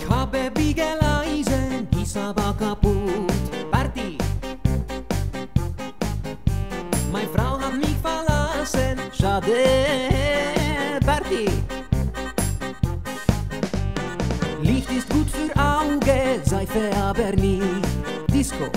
habe Biegeleisen, ist aber kaputt. Party! Meine Frau hat mich verlassen, schade. Party! Licht ist gut für Auge, Seife aber nicht. Disco!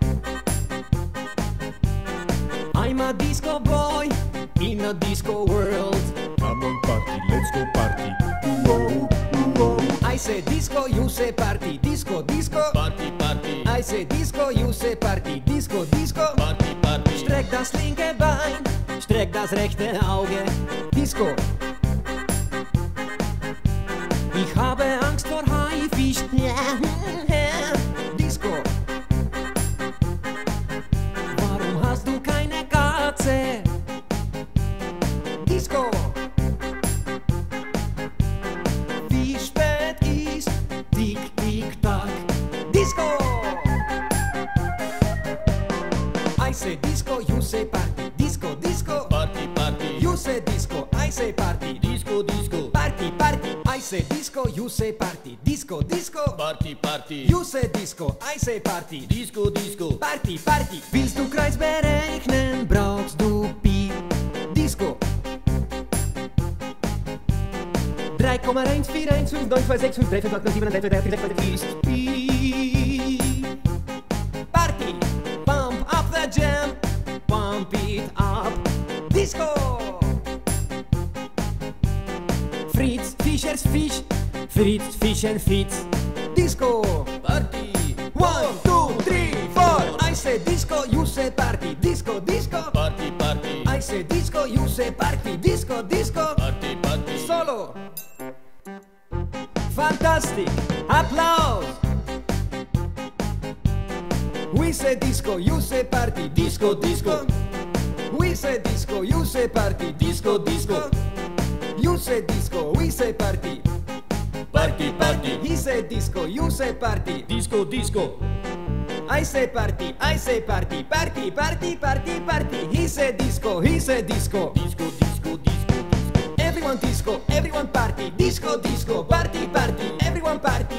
I'm a disco boy in a disco world. Come on party, let's go party. Whoa, whoa. I say disco, you say party. Disco, disco. Party, party. I say disco, you say party. Disco, disco. Party, party. Streck das linke Bein, streck das rechte Auge. Disco. Ich habe Angst vor Haifisch. Disco. Warum hast du keine Katze? Disco. Wie spät ist? Tick, tick, tack. Disco. I say disco, you say party. Disco, disco. Party, party. You say disco, I say party. Disco, disco. Party, party. I say disco, you say party. Disco, disco. Party, party. You say disco, I say party. Disco, disco. Party, Party. Willst du Kreis berechnen, brauchst du Pi. Disco. 3,1415926535897 ist Pi. Party. Pump up the jam. Pump it up. Disco. Fritz Fischers Fisch. Fritz Fischer Fitz. Disco. Party. 1, 2, 3, 4. I say disco, you say party. Disco, disco. Party, party. I say disco, you say party. Disco, disco. Party, party. Solo. Fantastic. Applaus. We say disco, you say party. Disco, disco. We say disco, you say party. Disco, disco. You say disco, we say party. Party, party. He say disco, you say party. Disco, disco. I say party, I say party. Party, party, party, party. He say disco, he say disco. Disco, disco, disco, disco. Everyone disco, everyone party. Disco, disco, party, party. Everyone party.